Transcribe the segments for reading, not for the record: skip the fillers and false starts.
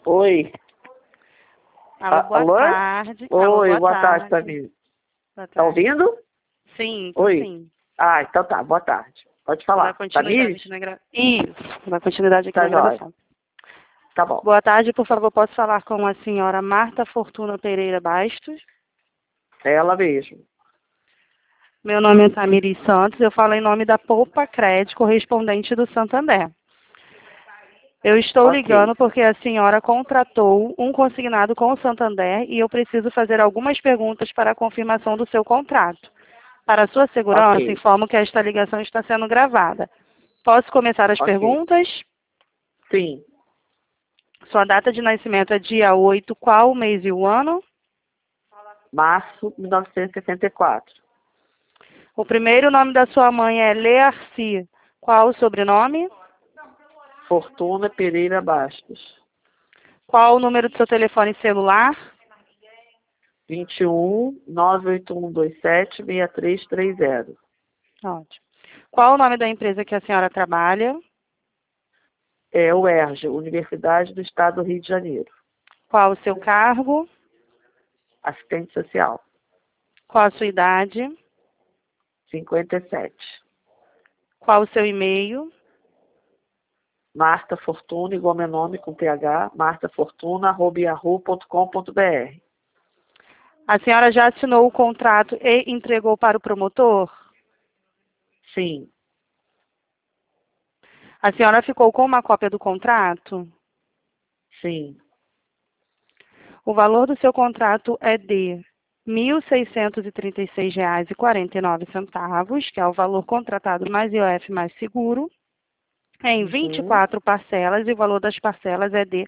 Oi. Alô, boa Alô? tarde. Oi, Alô, boa tarde, Tamir. Boa Tá tarde. ouvindo? Sim, tô Oi. sim. Ah, então tá, boa tarde. Pode Vou dar falar. continuidade Tamires? aqui na gravação. Isso, vou dar continuidade aqui Tá na jóia. gravação. Tá bom. Boa tarde, por favor, posso falar com a senhora Marta Fortuna Pereira Bastos? É ela mesmo. Meu nome é Tamiri Santos, eu falo em nome da Poupa Crédito, correspondente do Santander. Eu estou Ok. ligando porque a senhora contratou um consignado com o Santander e eu preciso fazer algumas perguntas para a confirmação do seu contrato. Para sua segurança, Ok. informo que esta ligação está sendo gravada. Posso começar as Ok. perguntas? Sim. Sua data de nascimento é dia 8, qual o mês e o ano? Março de 1964. O primeiro nome da sua mãe é Learci. Qual o sobrenome? Fortuna Pereira Bastos. Qual o número do seu telefone celular? 21 98127 6330. Ótimo. Qual o nome da empresa que a senhora trabalha? É o UERJ, Universidade do Estado do Rio de Janeiro. Qual o seu cargo? Assistente social. Qual a sua idade? 57. Qual o seu e-mail? Marta Fortuna, igual meu nome, com PH, martafortuna@yahoo.com.br. A senhora já assinou o contrato e entregou para o promotor? Sim, A senhora ficou com uma cópia do contrato? sim. O valor do seu contrato é de R$ 1.636,49, que é o valor contratado mais IOF mais seguro, em Uhum. 24 parcelas, e o valor das parcelas é de R$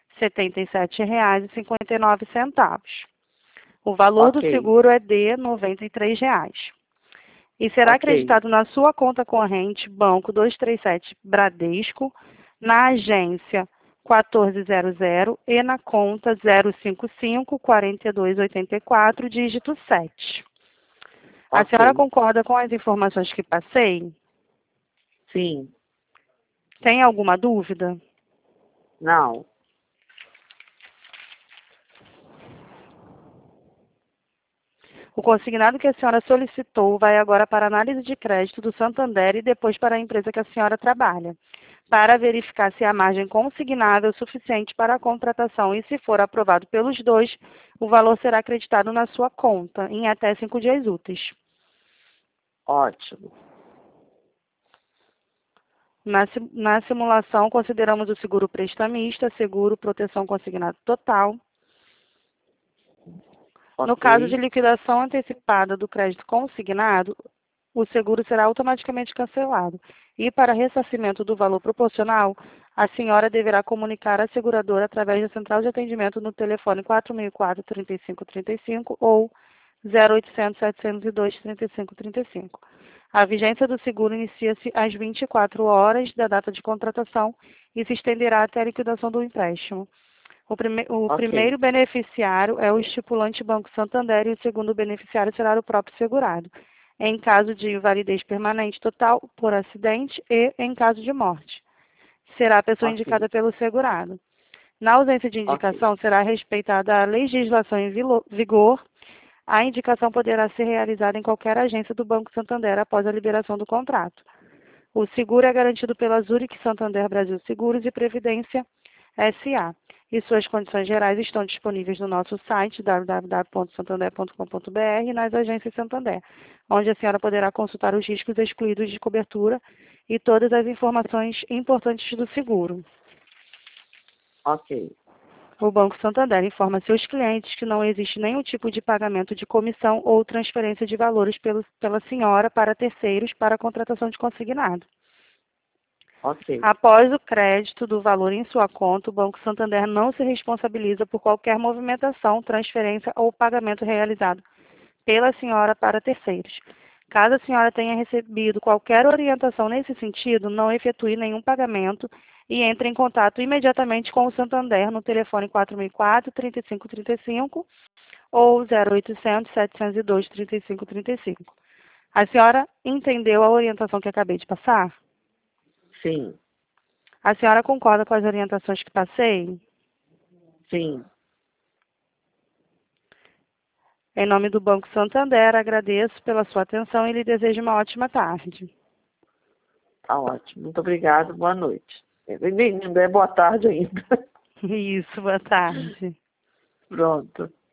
77,59. O valor do Ok, seguro é de R$ 93. E será ok, acreditado na sua conta corrente Banco 237 Bradesco, na agência 1400 e na conta 055-4284, dígito 7. A senhora ok. concorda com as informações que passei? Sim, Tem alguma dúvida? não. O consignado que a senhora solicitou vai agora para a análise de crédito do Santander e depois para a empresa que a senhora trabalha, para verificar se a margem consignável é suficiente para a contratação e, se for aprovado pelos dois, o valor será acreditado na sua conta em até 5 dias úteis. Ótimo. Na simulação, consideramos o seguro prestamista, seguro proteção consignado total. No caso de Ok, liquidação antecipada do crédito consignado, o seguro será automaticamente cancelado. E para ressarcimento do valor proporcional, a senhora deverá comunicar à seguradora através da central de atendimento no telefone 4004-3535 ou 0800-702-3535. A vigência do seguro inicia-se às 24 horas da data de contratação e se estenderá até a liquidação do empréstimo. O ok, primeiro beneficiário é o estipulante Banco Santander e o segundo beneficiário será o próprio segurado, em caso de invalidez permanente total por acidente e em caso de morte. Será a pessoa ok, indicada pelo segurado. Na ausência de ok, indicação, será respeitada a legislação em vigor. A indicação poderá ser realizada em qualquer agência do Banco Santander após a liberação do contrato. O seguro é garantido pela Zurich Santander Brasil Seguros e Previdência SA. E suas condições gerais estão disponíveis no nosso site www.santander.com.br e nas agências Santander, onde a senhora poderá consultar os riscos excluídos de cobertura e todas as informações importantes do seguro. ok, O Banco Santander informa seus clientes que não existe nenhum tipo de pagamento de comissão ou transferência de valores pela senhora para terceiros para a contratação de consignado. ok, Após o crédito do valor em sua conta, o Banco Santander não se responsabiliza por qualquer movimentação, transferência ou pagamento realizado pela senhora para terceiros. Caso a senhora tenha recebido qualquer orientação nesse sentido, não efetue nenhum pagamento e entre em contato imediatamente com o Santander no telefone 4004-3535 ou 0800-702-3535. A senhora entendeu a orientação que acabei de passar? sim, A senhora concorda com as orientações que passei? Sim. Em nome do Banco Santander, agradeço pela sua atenção e lhe desejo uma ótima tarde. Tá ótimo. Muito obrigada. Boa noite. Ainda é boa tarde ainda. Isso, boa tarde. Pronto.